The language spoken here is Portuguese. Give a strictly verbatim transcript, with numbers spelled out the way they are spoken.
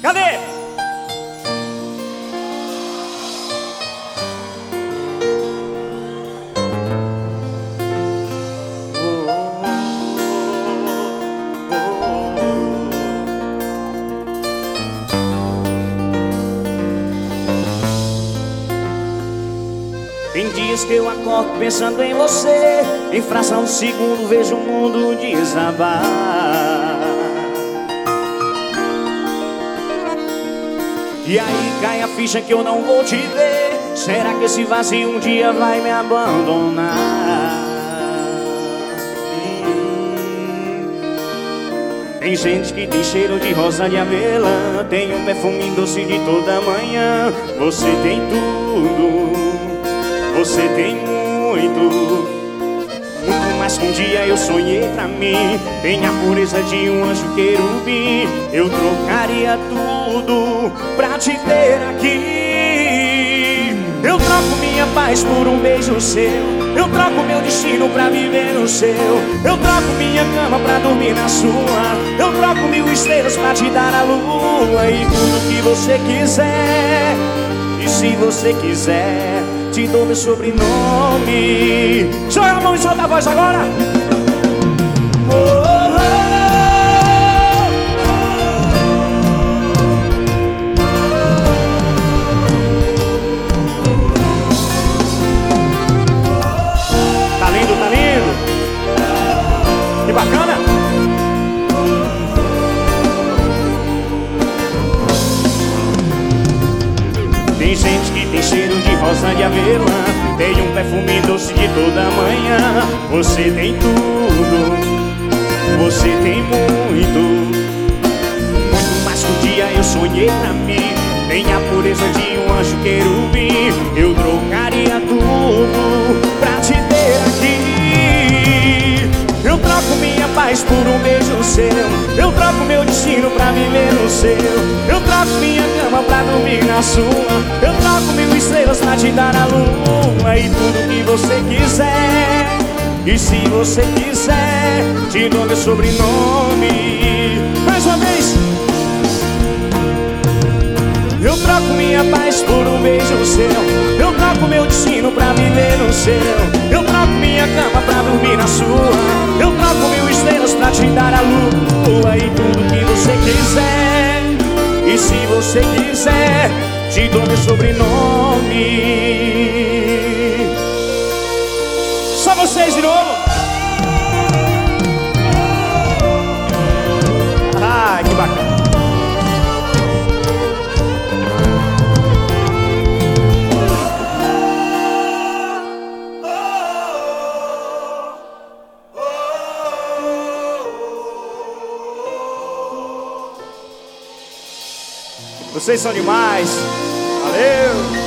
Cadê? Tem dias que eu acordo pensando em você, em fração de segundo vejo o mundo desabar. E aí cai a ficha que eu não vou te ver. Será que esse vazio um dia vai me abandonar? Tem gente que tem cheiro de rosa de avelã, tem um perfume doce de toda manhã. Você tem tudo, você tem muito, muito mais que um dia eu sonhei pra mim. Tem a pureza de um anjo querubim. Eu trocaria tudo pra te ter aqui. Eu troco minha paz por um beijo seu. Eu troco meu destino pra viver no seu. Eu troco minha cama pra dormir na sua. Eu troco mil estrelas pra te dar a lua. E tudo que você quiser. E se você quiser, te dou meu sobrenome. Joga a mão e solta a voz agora. Oh, oh, oh. Tá lindo, tá lindo. Que bacana. Tem gente que tem cheiro de rosa de avelã, tem um perfume doce de toda manhã. Você tem tudo, você tem muito, muito mais que um dia eu sonhei pra mim. Tem a pureza de um anjo querubim. Eu trocaria tudo pra te ter aqui. Eu troco minha paz por um beijo seu. Eu troco meu destino pra viver no seu. Eu troco minha cama pra dormir na sua. Eu troco mil estrelas pra te dar a lua. E tudo que você quiser. E se você quiser, te dou meu sobrenome. Mais uma vez. Eu troco minha paz por um beijo seu. Eu troco meu destino pra viver no seu. Eu troco minha cama pra dormir na sua. Eu troco mil estrelas pra te dar a lua. E tudo que você quiser. E se você quiser, te dou meu sobrenome. Só vocês de novo. Ai, que bacana. Vocês são demais. Valeu.